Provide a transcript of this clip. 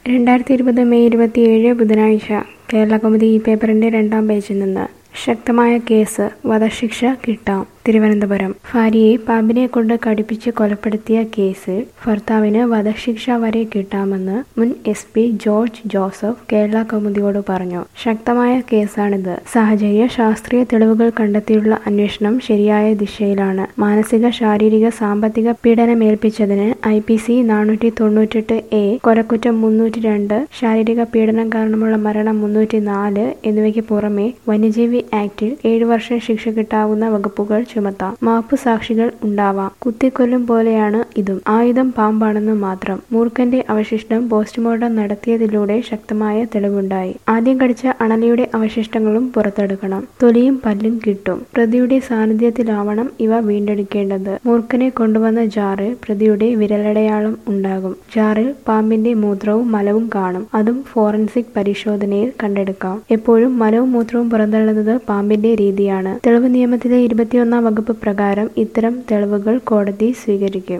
2020 May 27 ബുധനാഴ്ച കേരളകൗമുദി ഈ പേപ്പറിന്റെ 2-ാം പേജിൽ നിന്ന് ശക്തമായ കേസ് വധശിക്ഷ കിട്ടാം. തിരുവനന്തപുരം ഭാര്യയെ പാമ്പിനെ കൊണ്ട് കടിപ്പിച്ച് കൊലപ്പെടുത്തിയ കേസിൽ ഭർത്താവിന് വധശിക്ഷ വരെ കിട്ടാമെന്ന് മുൻ SP ജോർജ് ജോസഫ് കേരള കൗമുദിയോട് പറഞ്ഞു. ശക്തമായ കേസാണിത്. സാഹചര്യ ശാസ്ത്രീയ തെളിവുകൾ കണ്ടെത്തിയുള്ള അന്വേഷണം ശരിയായ ദിശയിലാണ്. മാനസിക, ശാരീരിക, സാമ്പത്തിക പീഡനമേൽപ്പിച്ചതിന് IPC 498A, കൊലക്കുറ്റം 302, ശാരീരിക പീഡനം കാരണമുള്ള മരണം 304 എന്നിവയ്ക്ക് പുറമെ വന്യജീവി ആക്ടിൽ 7 വർഷം ശിക്ഷ കിട്ടാവുന്ന വകുപ്പുകൾ ചുമത്താം. മാപ്പു സാക്ഷികൾ ഉണ്ടാവാം. കുത്തിക്കൊല്ലും പോലെയാണ് ഇതും. ആയുധം പാമ്പാണെന്ന് മാത്രം. മൂർഖന്റെ അവശിഷ്ടം പോസ്റ്റ്മോർട്ടം നടത്തിയതിലൂടെ ശക്തമായ തെളിവുണ്ടായി. ആദ്യം കടിച്ച അണലിയുടെ അവശിഷ്ടങ്ങളും പുറത്തെടുക്കണം. തൊലിയും പല്ലും കിട്ടും. പ്രതിയുടെ സാന്നിധ്യത്തിലാവണം ഇവ വീണ്ടെടുക്കേണ്ടത്. മൂർഖനെ കൊണ്ടുവന്ന ജാറിൽ പ്രതിയുടെ വിരലടയാളം ഉണ്ടാകും. ജാറിൽ പാമ്പിന്റെ മൂത്രവും മലവും കാണും. അതും ഫോറൻസിക് പരിശോധനയിൽ കണ്ടെടുക്കാം. എപ്പോഴും മലവും മൂത്രവും പുറന്തള്ളുന്നത് പാമ്പിന്റെ രീതിയാണ്. തെളിവ് നിയമത്തിലെ 21-ാം വകുപ്പ് പ്രകാരം ഇത്തരം തെളിവുകൾ കോടതി സ്വീകരിക്കും.